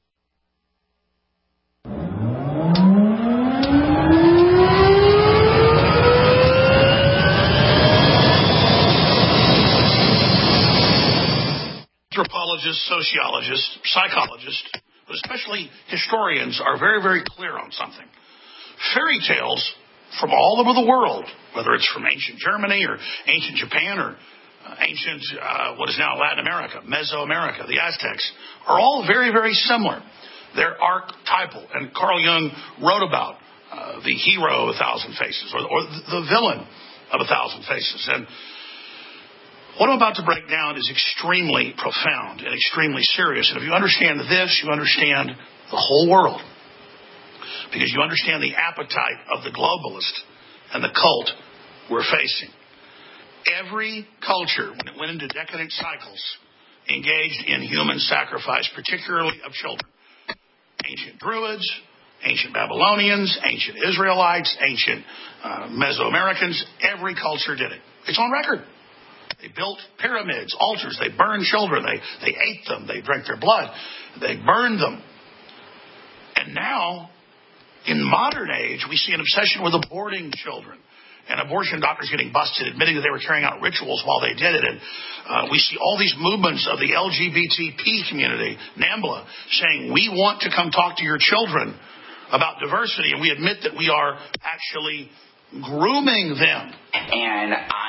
Anthropologists, sociologists, psychologists, but especially historians are very, very clear on something. Fairy tales from all over the world, whether it's from ancient Germany or ancient Japan or uh, ancient, uh, what is now Latin America, Mesoamerica, the Aztecs, are all very, very similar. They're archetypal, and Carl Jung wrote about uh, the hero of a thousand faces, or, or the villain of a thousand faces. And what I'm about to break down is extremely profound and extremely serious. And if you understand this, you understand the whole world. Because you understand the appetite of the globalist and the cult we're facing. Every culture, when it went into decadent cycles, engaged in human sacrifice, particularly of children. Ancient Druids, ancient Babylonians, ancient Israelites, ancient uh, Mesoamericans, every culture did it. It's on record. They built pyramids, altars, they burned children, they, they ate them, they drank their blood, they burned them. And now, in modern age, we see an obsession with aborting children. And abortion doctors getting busted, admitting that they were carrying out rituals while they did it. And uh, we see all these movements of the L G B T P community, NAMBLA, saying, we want to come talk to your children about diversity. And we admit that we are actually grooming them. And I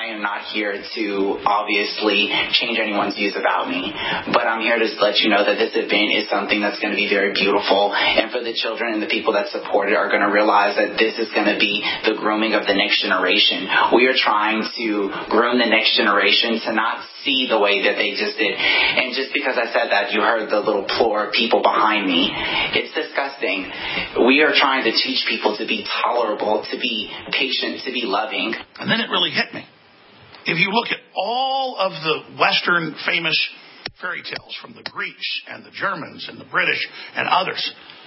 I am not here to obviously change anyone's views about me, but I'm here to let you know that this event is something that's going to be very beautiful, and for the children and the people that support it are going to realize that this is going to be the grooming of the next generation. We are trying to groom the next generation to not see the way that they just did. And just because I said that, you heard the little plure of people behind me. It's disgusting. We are trying to teach people to be tolerable, to be patient, to be loving. And then it really hit me. If you look at all of the Western famous fairy tales from the Greeks and the Germans and the British and others,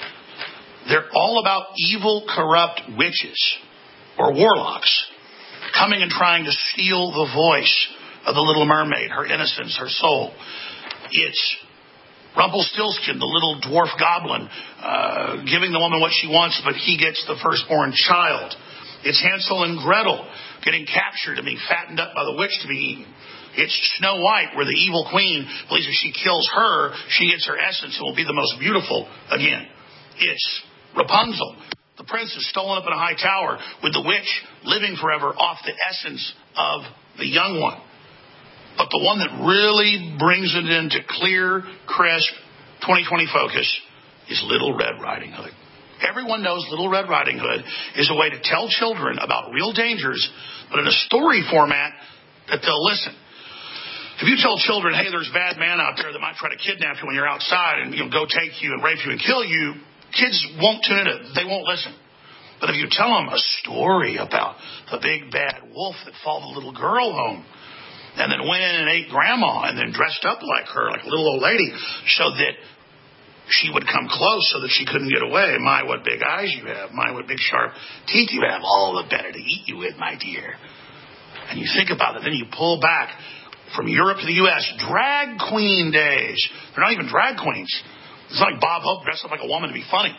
they're all about evil, corrupt witches or warlocks coming and trying to steal the voice of the Little Mermaid, her innocence, her soul. It's Rumpelstiltskin, the little dwarf goblin, uh, giving the woman what she wants, but he gets the firstborn child. It's Hansel and Gretel getting captured and being fattened up by the witch to be eaten. It's Snow White, where the evil queen believes if she kills her, she gets her essence and will be the most beautiful again. It's Rapunzel. The prince is stolen up in a high tower with the witch living forever off the essence of the young one. But the one that really brings it into clear, crisp, twenty twenty focus is Little Red Riding Hood. Everyone knows Little Red Riding Hood is a way to tell children about real dangers, but in a story format that they'll listen. If you tell children, hey, there's a bad man out there that might try to kidnap you when you're outside and, you know, go take you and rape you and kill you, kids won't tune in. They won't listen. But if you tell them a story about the big bad wolf that followed the little girl home and then went in and ate grandma and then dressed up like her, like a little old lady, so that she would come close so that she couldn't get away. My, what big eyes you have. My, what big sharp teeth you have. All the better to eat you with, my dear. And you think about it. Then you pull back from Europe to the U S Drag queen days. They're not even drag queens. It's like Bob Hope dressed up like a woman to be funny.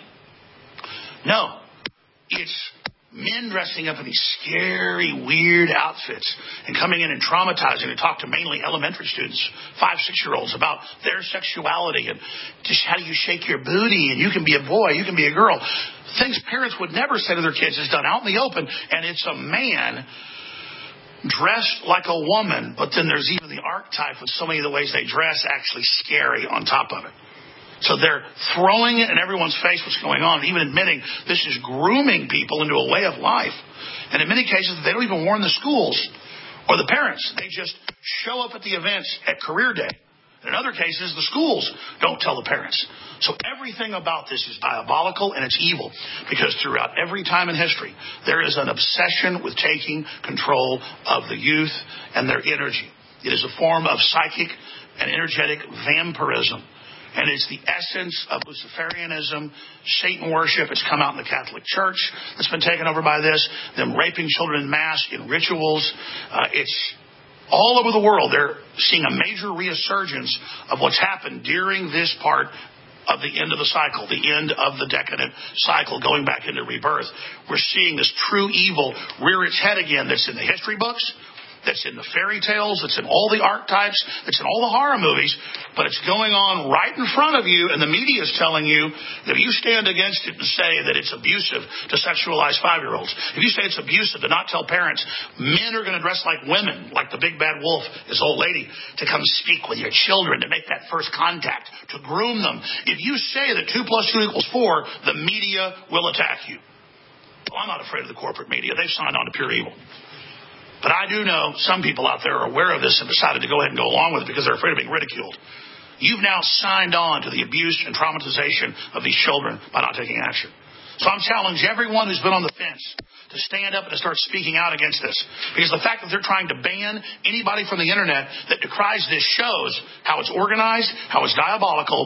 No. It's men dressing up in these scary, weird outfits and coming in and traumatizing to talk to mainly elementary students, five, six-year-olds, about their sexuality and just how do you shake your booty and you can be a boy, you can be a girl. Things parents would never say to their kids is done out in the open, and it's a man dressed like a woman, but then there's even the archetype of so many of the ways they dress actually scary on top of it. So they're throwing it in everyone's face what's going on, even admitting this is grooming people into a way of life. And in many cases, they don't even warn the schools or the parents. They just show up at the events at career day. In other cases, the schools don't tell the parents. So everything about this is diabolical and it's evil, because throughout every time in history, there is an obsession with taking control of the youth and their energy. It is a form of psychic and energetic vampirism. And it's the essence of Luciferianism, Satan worship. It's come out in the Catholic Church that's been taken over by this. Them raping children en masse in rituals. Uh, it's all over the world. They're seeing a major resurgence of what's happened during this part of the end of the cycle, the end of the decadent cycle, going back into rebirth. We're seeing this true evil rear its head again that's in the history books, that's in the fairy tales, that's in all the archetypes, that's in all the horror movies, but it's going on right in front of you, and the media is telling you that if you stand against it and say that it's abusive to sexualize five-year-olds, if you say it's abusive to not tell parents, men are going to dress like women, like the big bad wolf, this old lady, to come speak with your children, to make that first contact, to groom them. If you say that two plus two equals four, the media will attack you. Well, I'm not afraid of the corporate media. They've signed on to pure evil. But I do know some people out there are aware of this and decided to go ahead and go along with it because they're afraid of being ridiculed. You've now signed on to the abuse and traumatization of these children by not taking action. So I'm challenging everyone who's been on the fence to stand up and to start speaking out against this. Because the fact that they're trying to ban anybody from the internet that decries this shows how it's organized, how it's diabolical,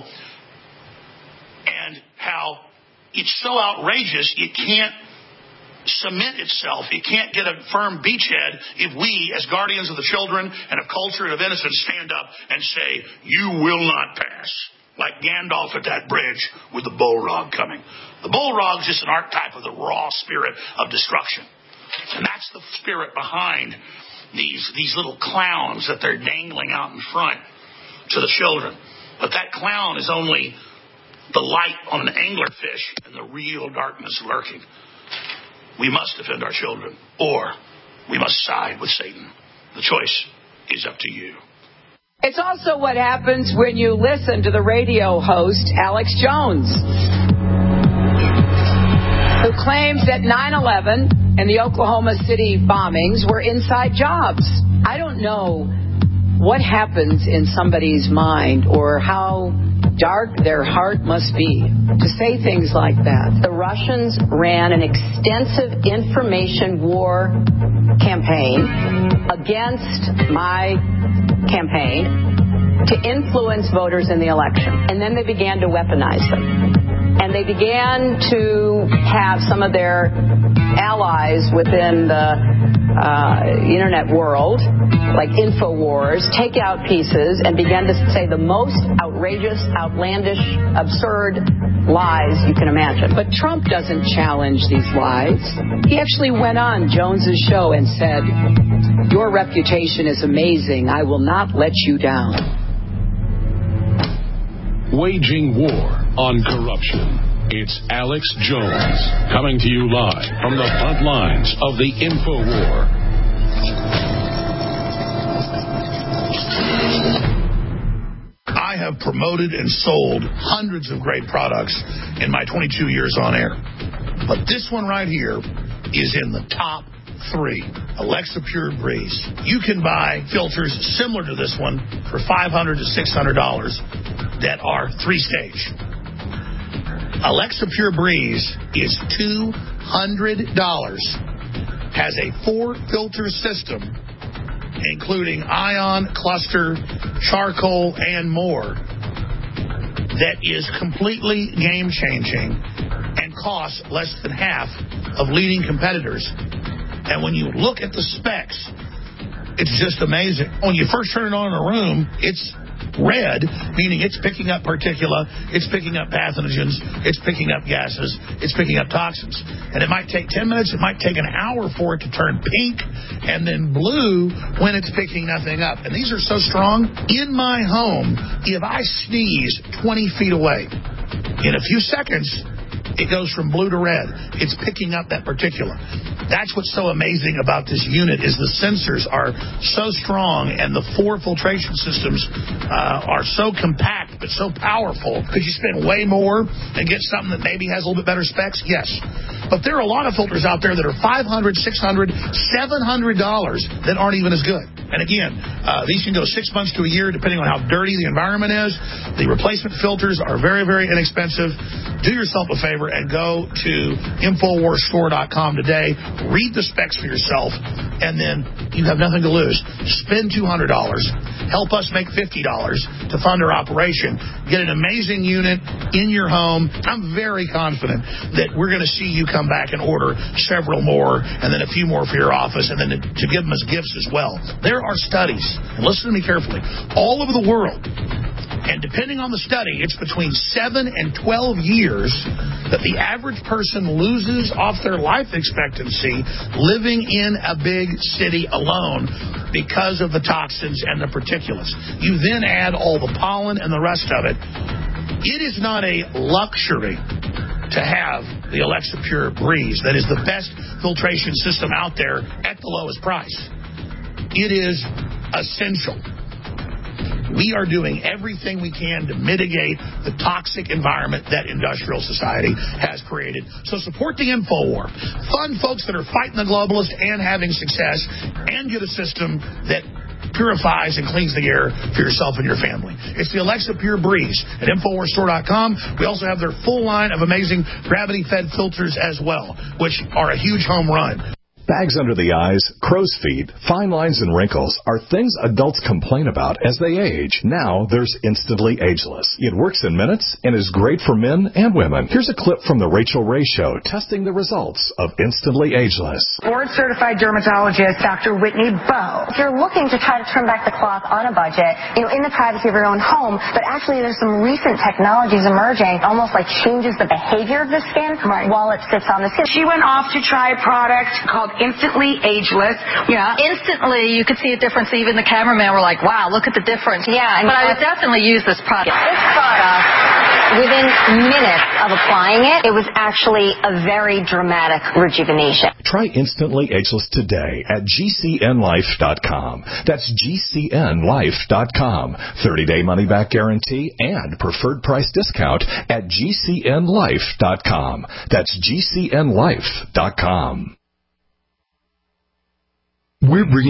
and how it's so outrageous it can't cement itself. It can't get a firm beachhead if we, as guardians of the children and of culture and of innocence, stand up and say, you will not pass. Like Gandalf at that bridge with the Balrog coming. The Balrog is just an archetype of the raw spirit of destruction. And that's the spirit behind these, these little clowns that they're dangling out in front to the children. But that clown is only the light on an anglerfish and the real darkness lurking. We must defend our children, or we must side with Satan. The choice is up to you. It's also what happens when you listen to the radio host, Alex Jones, who claims that nine eleven and the Oklahoma City bombings were inside jobs. I don't know what happens in somebody's mind or how dark their heart must be to say things like that. The Russians ran an extensive information war campaign against my campaign to influence voters in the election. And then they began to weaponize them. And they began to have some of their allies within the uh, internet world, like InfoWars, take out pieces and began to say the most outrageous, outlandish, absurd lies you can imagine. But Trump doesn't challenge these lies. He actually went on Jones's show and said, "Your reputation is amazing. I will not let you down." Waging war on corruption. It's Alex Jones, coming to you live from the front lines of the info war. I have promoted and sold hundreds of great products in my twenty-two years on air. But this one right here is in the top three. Alexa Pure Breeze. You can buy filters similar to this one for five hundred to six hundred dollars that are three-stage. Alexa Pure Breeze is two hundred dollars. Has a four-filter system, including ion, cluster, charcoal, and more, that is completely game-changing and costs less than half of leading competitors. And when you look at the specs, it's just amazing. When you first turn it on in a room, it's red, meaning it's picking up particula, it's picking up pathogens, it's picking up gases, it's picking up toxins. And it might take ten minutes, it might take an hour for it to turn pink and then blue when it's picking nothing up. And these are so strong. In my home, if I sneeze twenty feet away, in a few seconds, it goes from blue to red. It's picking up that particulate. That's what's so amazing about this unit is the sensors are so strong and the four filtration systems uh, are so compact but so powerful. Could you spend way more and get something that maybe has a little bit better specs? Yes. But there are a lot of filters out there that are five hundred dollars, six hundred dollars, seven hundred dollars that aren't even as good. And again, uh, these can go six months to a year depending on how dirty the environment is. The replacement filters are very, very inexpensive. Do yourself a favor and go to Infowars Store dot com today. Read the specs for yourself, and then you have nothing to lose. Spend two hundred dollars. Help us make fifty dollars to fund our operation. Get an amazing unit in your home. I'm very confident that we're going to see you come back and order several more, and then a few more for your office, and then to, to give them as gifts as well. There are studies, and listen to me carefully, all over the world. And depending on the study, it's between seven and twelve years that the average person loses off their life expectancy living in a big city alone because of the toxins and the particulates. You then add all the pollen and the rest of it. It is not a luxury to have the Alexa Pure Breeze that is the best filtration system out there at the lowest price. It is essential. We are doing everything we can to mitigate the toxic environment that industrial society has created. So support the InfoWar. Fund folks that are fighting the globalists and having success, and get a system that purifies and cleans the air for yourself and your family. It's the Alexa Pure Breeze at Infowars Store dot com. We also have their full line of amazing gravity-fed filters as well, which are a huge home run. Bags under the eyes, crow's feet, fine lines, and wrinkles are things adults complain about as they age. Now there's Instantly Ageless. It works in minutes and is great for men and women. Here's a clip from the Rachel Ray Show testing the results of Instantly Ageless. Board-certified dermatologist Doctor Whitney Bowe. If you're looking to try to trim back the cloth on a budget, you know, in the privacy of your own home, but actually there's some recent technologies emerging, almost like changes the behavior of the skin right. while it sits on the skin. She went off to try a product called Instantly Ageless. Yeah. Instantly, you could see a difference. Even the cameraman were like, wow, look at the difference. Yeah. But I would definitely use this product. This product within minutes of applying it, it was actually a very dramatic rejuvenation. Try Instantly Ageless today at G C N life dot com. That's G C N life dot com. thirty-day money-back guarantee and preferred price discount at G C N life dot com. That's G C N life dot com. We're bringing